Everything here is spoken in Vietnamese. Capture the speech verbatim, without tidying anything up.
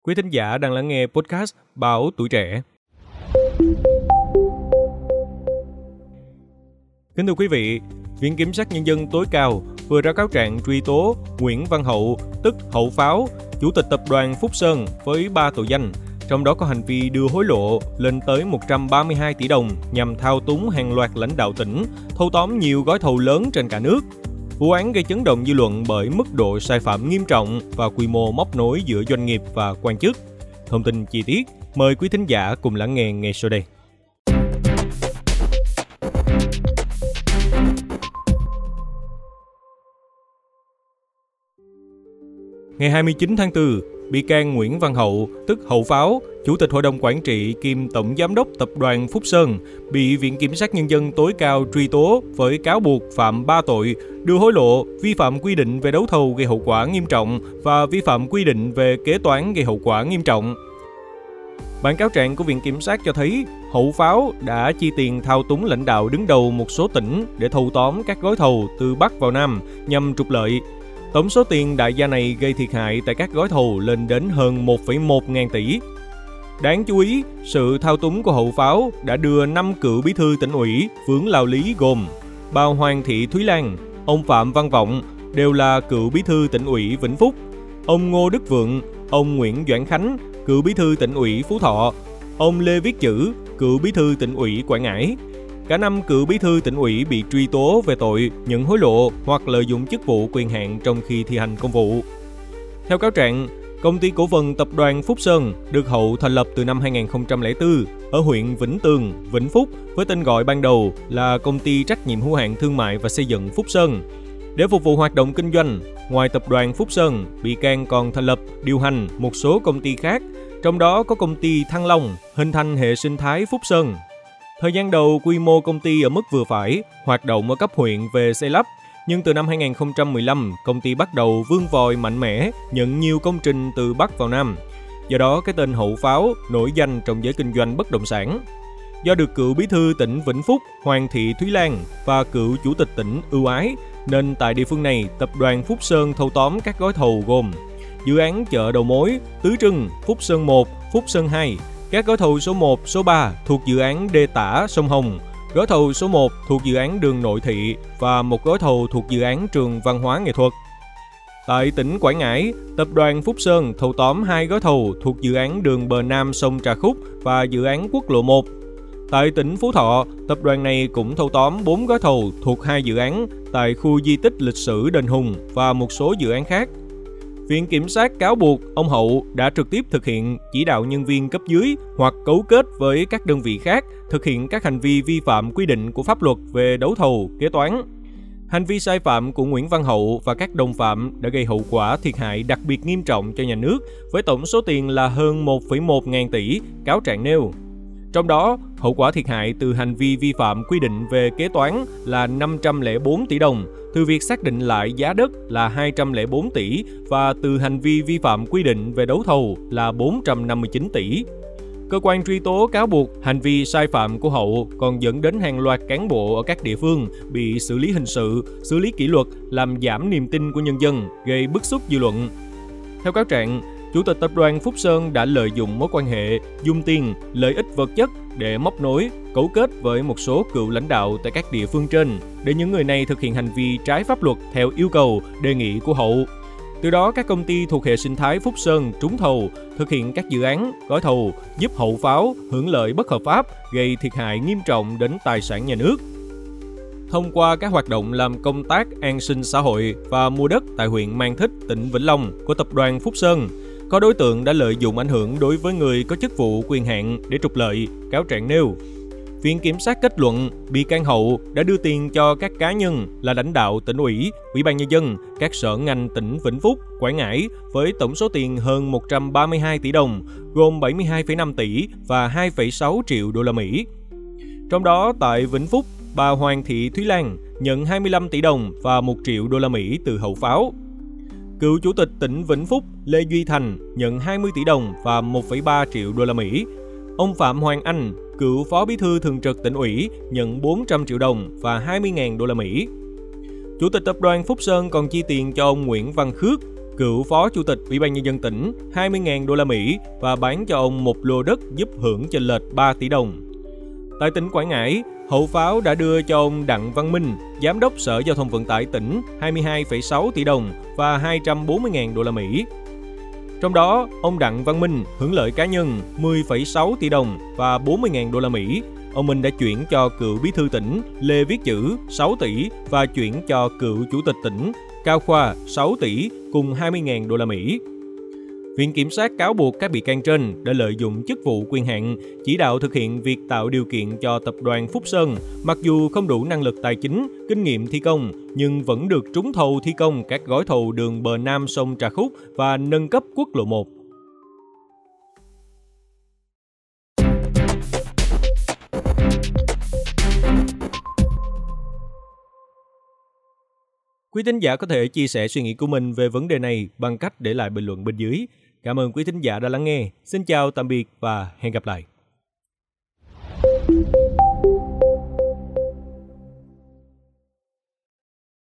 Quý thính giả đang lắng nghe podcast Báo Tuổi Trẻ. Kính thưa quý vị, Viện Kiểm sát Nhân dân tối cao vừa ra cáo trạng truy tố Nguyễn Văn Hậu, tức Hậu Pháo, Chủ tịch Tập đoàn Phúc Sơn với ba tội danh, trong đó có hành vi đưa hối lộ lên tới một trăm ba mươi hai tỷ đồng nhằm thao túng hàng loạt lãnh đạo tỉnh, thâu tóm nhiều gói thầu lớn trên cả nước. Vụ án gây chấn động dư luận bởi mức độ sai phạm nghiêm trọng và quy mô móc nối giữa doanh nghiệp và quan chức. Thông tin chi tiết, mời quý thính giả cùng lắng nghe ngay sau đây. Ngày hai mươi chín tháng tư, bị can Nguyễn Văn Hậu, tức Hậu Pháo, Chủ tịch Hội đồng Quản trị kiêm Tổng Giám đốc Tập đoàn Phúc Sơn, bị Viện Kiểm sát Nhân dân tối cao truy tố với cáo buộc phạm ba tội: đưa hối lộ, vi phạm quy định về đấu thầu gây hậu quả nghiêm trọng và vi phạm quy định về kế toán gây hậu quả nghiêm trọng. Bản cáo trạng của Viện Kiểm sát cho thấy Hậu Pháo đã chi tiền thao túng lãnh đạo đứng đầu một số tỉnh để thâu tóm các gói thầu từ Bắc vào Nam nhằm trục lợi. Tổng số tiền đại gia này gây thiệt hại tại các gói thầu lên đến hơn một phẩy một ngàn tỷ. Đáng chú ý, sự thao túng của Hậu Pháo đã đưa năm cựu bí thư tỉnh ủy vướng lao lý gồm bà Hoàng Thị Thúy Lan, ông Phạm Văn Vọng đều là cựu bí thư tỉnh ủy Vĩnh Phúc, ông Ngô Đức Vượng, ông Nguyễn Doãn Khánh, cựu bí thư tỉnh ủy Phú Thọ, ông Lê Viết Chữ, cựu bí thư tỉnh ủy Quảng Ngãi. Cả năm cựu bí thư tỉnh ủy bị truy tố về tội nhận hối lộ hoặc lợi dụng chức vụ quyền hạn trong khi thi hành công vụ. Theo cáo trạng, Công ty cổ phần Tập đoàn Phúc Sơn được Hậu thành lập từ năm hai nghìn không trăm lẻ bốn ở huyện Vĩnh Tường, Vĩnh Phúc với tên gọi ban đầu là Công ty Trách nhiệm hữu hạn Thương mại và Xây dựng Phúc Sơn. Để phục vụ hoạt động kinh doanh, ngoài Tập đoàn Phúc Sơn, bị can còn thành lập, điều hành một số công ty khác, trong đó có Công ty Thăng Long, hình thành hệ sinh thái Phúc Sơn. Thời gian đầu, quy mô công ty ở mức vừa phải, hoạt động ở cấp huyện về xây lắp. Nhưng từ năm hai nghìn không trăm mười lăm, công ty bắt đầu vươn vòi mạnh mẽ, nhận nhiều công trình từ Bắc vào Nam. Do đó, cái tên Hậu Pháo nổi danh trong giới kinh doanh bất động sản. Do được cựu bí thư tỉnh Vĩnh Phúc Hoàng Thị Thúy Lan và cựu chủ tịch tỉnh ưu ái, nên tại địa phương này, Tập đoàn Phúc Sơn thâu tóm các gói thầu gồm dự án chợ đầu mối, Tứ Trưng, Phúc Sơn một, Phúc Sơn hai, các gói thầu số một, số ba thuộc dự án đê tả sông Hồng, gói thầu số một thuộc dự án đường nội thị và một gói thầu thuộc dự án trường văn hóa nghệ thuật. Tại tỉnh Quảng Ngãi, Tập đoàn Phúc Sơn thâu tóm hai gói thầu thuộc dự án đường bờ Nam sông Trà Khúc và dự án quốc lộ một. Tại tỉnh Phú Thọ, tập đoàn này cũng thâu tóm bốn gói thầu thuộc hai dự án tại khu di tích lịch sử Đền Hùng và một số dự án khác. Viện Kiểm sát cáo buộc ông Hậu đã trực tiếp thực hiện chỉ đạo nhân viên cấp dưới hoặc cấu kết với các đơn vị khác thực hiện các hành vi vi phạm quy định của pháp luật về đấu thầu, kế toán. Hành vi sai phạm của Nguyễn Văn Hậu và các đồng phạm đã gây hậu quả thiệt hại đặc biệt nghiêm trọng cho nhà nước với tổng số tiền là hơn một phẩy một ngàn tỷ, cáo trạng nêu. Trong đó, hậu quả thiệt hại từ hành vi vi phạm quy định về kế toán là năm trăm lẻ bốn tỷ đồng, từ việc xác định lại giá đất là hai trăm lẻ bốn tỷ và từ hành vi vi phạm quy định về đấu thầu là bốn trăm năm mươi chín tỷ. Cơ quan truy tố cáo buộc hành vi sai phạm của Hậu còn dẫn đến hàng loạt cán bộ ở các địa phương bị xử lý hình sự, xử lý kỷ luật, làm giảm niềm tin của nhân dân, gây bức xúc dư luận. Theo cáo trạng, Chủ tịch Tập đoàn Phúc Sơn đã lợi dụng mối quan hệ, dung tiền, lợi ích vật chất để móc nối, cấu kết với một số cựu lãnh đạo tại các địa phương trên, để những người này thực hiện hành vi trái pháp luật theo yêu cầu, đề nghị của Hậu. Từ đó, các công ty thuộc hệ sinh thái Phúc Sơn trúng thầu, thực hiện các dự án, gói thầu, giúp Hậu Pháo hưởng lợi bất hợp pháp, gây thiệt hại nghiêm trọng đến tài sản nhà nước. Thông qua các hoạt động làm công tác an sinh xã hội và mua đất tại huyện Mang Thít, tỉnh Vĩnh Long của Tập đoàn Phúc Sơn, có đối tượng đã lợi dụng ảnh hưởng đối với người có chức vụ quyền hạn để trục lợi, cáo trạng nêu. Viện Kiểm sát kết luận bị can Hậu đã đưa tiền cho các cá nhân là lãnh đạo tỉnh ủy, Ủy ban Nhân dân, các sở ngành tỉnh Vĩnh Phúc, Quảng Ngãi với tổng số tiền hơn một trăm ba mươi hai tỷ đồng, gồm bảy mươi hai phẩy năm tỷ và hai phẩy sáu triệu đô la Mỹ. Trong đó, tại Vĩnh Phúc, bà Hoàng Thị Thúy Lan nhận hai mươi lăm tỷ đồng và một triệu đô la Mỹ từ Hậu Pháo. Cựu Chủ tịch tỉnh Vĩnh Phúc Lê Duy Thành nhận hai mươi tỷ đồng và một phẩy ba triệu đô la Mỹ. Ông Phạm Hoàng Anh, cựu Phó Bí thư Thường trực Tỉnh ủy, nhận bốn trăm triệu đồng và hai mươi nghìn đô la Mỹ. Chủ tịch Tập đoàn Phúc Sơn còn chi tiền cho ông Nguyễn Văn Khước, cựu phó chủ tịch Ủy ban Nhân dân tỉnh hai mươi nghìn đô la Mỹ và bán cho ông một lô đất giúp hưởng chênh lệch ba tỷ đồng. Tại tỉnh Quảng Ngãi, hậu pháo đã đưa cho ông Đặng Văn Minh, Giám đốc Sở Giao thông Vận tải tỉnh hai mươi hai phẩy sáu tỷ đồng và hai trăm bốn mươi nghìn đô la Mỹ. Trong đó, ông Đặng Văn Minh hưởng lợi cá nhân mười phẩy sáu tỷ đồng và bốn mươi nghìn đô la Mỹ. Ông Minh đã chuyển cho cựu bí thư tỉnh Lê Viết Chữ sáu tỷ và chuyển cho cựu chủ tịch tỉnh Cao Khoa sáu tỷ cùng hai mươi nghìn đô la Mỹ. Viện Kiểm sát cáo buộc các bị can trên đã lợi dụng chức vụ quyền hạn, chỉ đạo thực hiện việc tạo điều kiện cho tập đoàn Phúc Sơn, mặc dù không đủ năng lực tài chính, kinh nghiệm thi công, nhưng vẫn được trúng thầu thi công các gói thầu đường bờ Nam sông Trà Khúc và nâng cấp quốc lộ một. Quý thính giả có thể chia sẻ suy nghĩ của mình về vấn đề này bằng cách để lại bình luận bên dưới. Cảm ơn quý thính giả đã lắng nghe. Xin chào, tạm biệt và hẹn gặp lại.